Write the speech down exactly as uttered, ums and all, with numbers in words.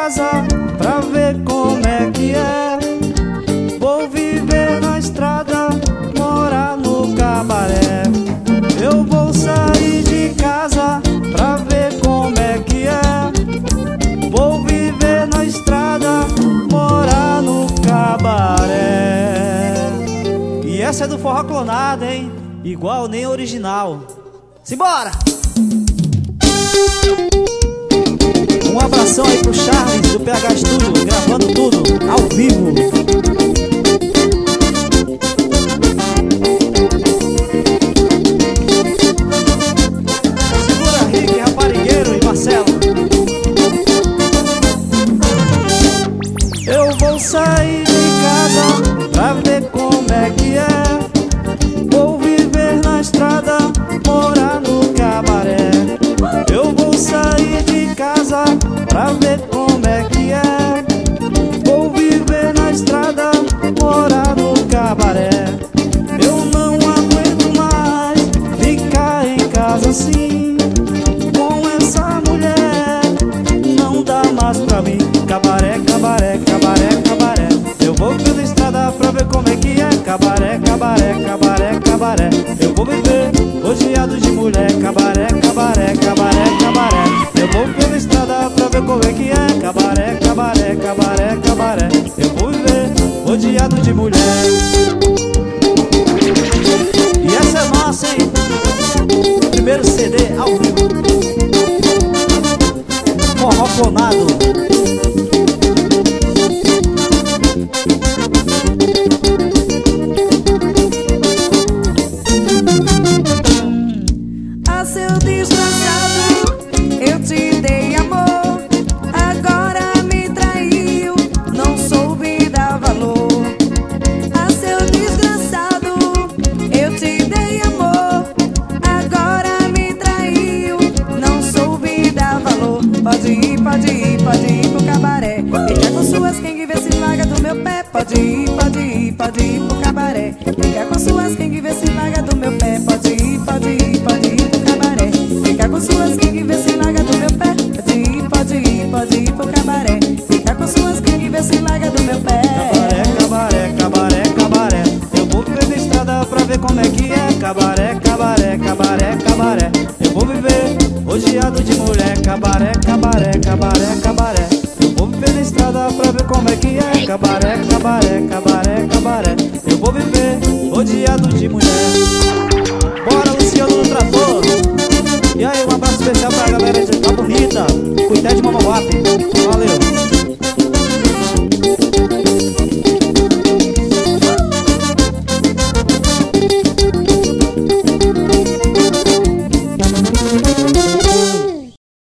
casa pra ver como é que é. Vou viver na estrada, morar no cabaré. Eu vou sair de casa pra ver como é que é. Vou viver na estrada, morar no cabaré. E essa é do forró clonado, hein? Igual nem original. Simbora! Um abração aí pro Charles do P H Studio, gravando tudo ao vivo. Segura Rick, Raparigueiro e Marcelo. Eu vou sair de casa pra ver como é que é. Vou viver na estrada, morar no cabaré. Eu vou sair de casa pra ver como é que é. Vou viver na estrada, morar no cabaré. Eu não aguento mais ficar em casa assim, com essa mulher, não dá mais pra mim. Cabaré, cabaré, cabaré, cabaré. Eu vou pela estrada pra ver como é que é. Cabaré, cabaré, cabaré, cabaré. Eu vou viver rodeado de mulher. Cabaré, cabaré, cabaré, cabaré. Eu vou pela estrada pra ver como é que é. Cabaré, cabaré, cabaré, cabaré. Eu vou viver rodeado de mulher. E essa é nossa, hein? Primeiro C D ao vivo. Forró clonado. Pode ir, pode ir, pode ir pro cabaré. Fica com suas quengue, vê se larga do meu pé. Pode ir, pode ir, pode ir pro cabaré. Fica com suas quengue, vê se larga do meu pé. Pode ir, pode ir, pode ir pro cabaré. Fica com suas quengue, vê se larga do meu pé. Pode ir, pode ir, pode ir pro cabaré. Fica com suas quengue, vê se larga do meu pé. Cabaré, cabaré, cabaré, cabaré. Eu vou viver na estrada pra ver como é que é. Cabaré, cabaré, cabaré, cabaré. Eu vou viver rodeado de mulher. Cabaré, cabaré, cabaré, cabaré. Eu vou viver na estrada pra ver como é que é. Cabaré, cabaré, cabaré, cabaré. Eu vou viver rodeado de mulher. Bora, Luciano do Trator. E aí, um abraço especial pra galera de Tá Bonita, Cuité de Mamoguape. Valeu.